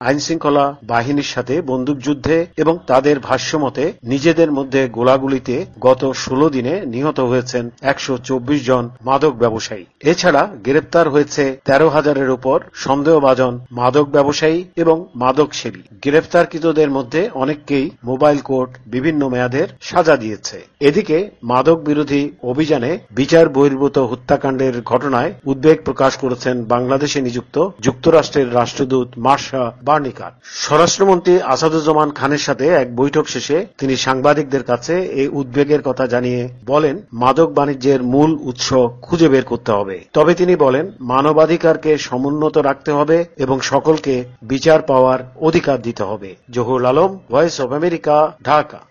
আইনশৃঙ্খলা বাহিনীর সাথে বন্দুকযুদ্ধে এবং তাদের ভাষ্যমতে নিজেদের মধ্যে গোলাগুলিতে গত 16 দিনে নিহত হয়েছেন 124 জন মাদক ব্যবসায়ী। এছাড়া গ্রেপ্তার হয়েছে 13,000-এর উপর সন্দেহভাজন মাদক ব্যবসায়ী এবং মাদক সেবী। গ্রেপ্তারকৃতদের মধ্যে অনেককেই মোবাইল কোর্ট বিভিন্ন মেয়াদের সাজা দিয়েছে। এদিকে মাদক বিরোধী অভিযানে বিচার বহির্ভূত হত্যাকাণ্ডের ঘটনায় উদ্বেগ প্রকাশ করেছেন বাংলাদেশে নিযুক্ত যুক্তরাষ্ট্রের রাষ্ট্রদূত মার্শা বার্নিকাট। স্বরাষ্ট্রমন্ত্রী আসাদুজ্জামান খানের সাথে এক বৈঠক শেষে তিনি সাংবাদিকদের কাছে এই উদ্বেগের কথা জানিয়ে বলেন, মাদক বাণিজ্যের মূল উৎস খুঁজে বের করতে হবে। তবে তিনি বলেন, মানবাধিকারকে সমুন্নত রাখতে হবে এবং সকলকে বিচার পাওয়ার অধিকার দিতে হবে। Zahurul Alam, Voice of America, Dhaka.